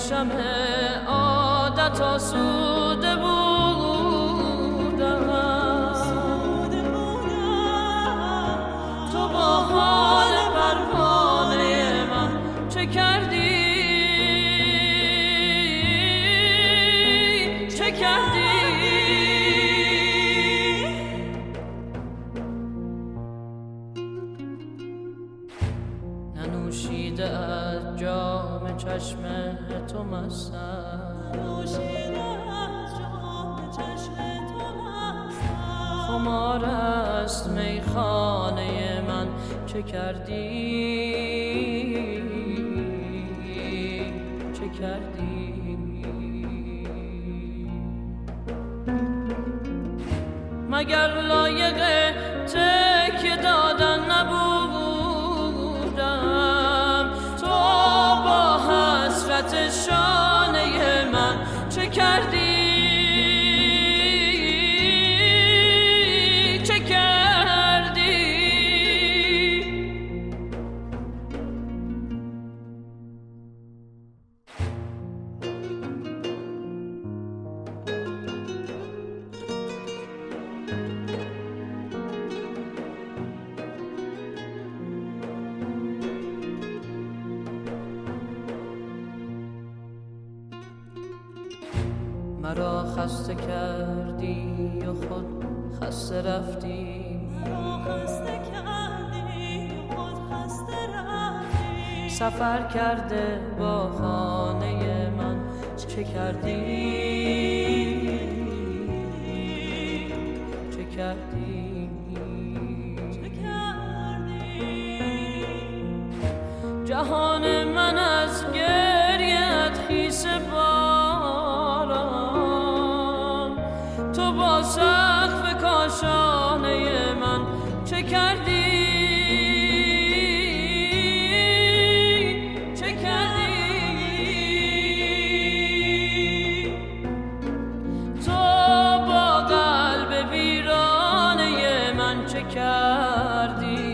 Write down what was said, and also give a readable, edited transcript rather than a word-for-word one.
شمع عادت آسوده بودم، تو با حال پروانه من چه کردی؟ چه کردی؟ ننوشیده از جام چشم تو مستم، خمار است میخانه من چه کردی؟ چه کردی؟ مگر لایق تکیه دادن نبودم؟ تو با حسرت شانه من چه کردی؟ چه کردی؟ مرا خسته کردی و خود خسته رفتی، سفر کرده با خانه من چه کردی؟ چه کردی؟ جهان من از گریت خیس باران، تو با سقف کاشانه من چه کردی؟ چه کردی؟ تو با قلب ویرانه من چه کردی؟